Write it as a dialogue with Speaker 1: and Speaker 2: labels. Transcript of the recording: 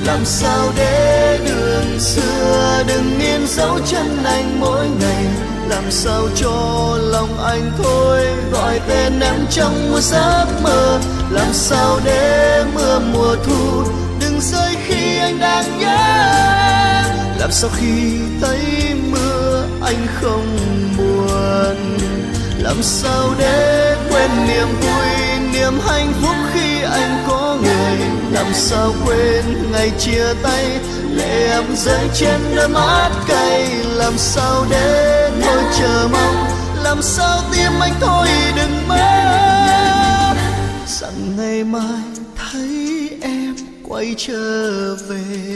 Speaker 1: Làm sao để đường xưa đừng in dấu chân anh mỗi ngày, làm sao cho lòng anh thôi gọi tên em trong một giấc mơ. Làm sao để mưa mùa thu đừng rơi khi anh đang nhớ. Làm sao khi thấy mưa anh không buồn. Làm sao để quên niềm vui niềm hạnh phúc khi anh có người. Làm sao quên ngày chia tay lệ em rơi trên đôi mắt cay. Làm sao để tôi chờ mong, làm sao tim anh thôi đừng mơ rằng ngày mai thấy em quay trở về.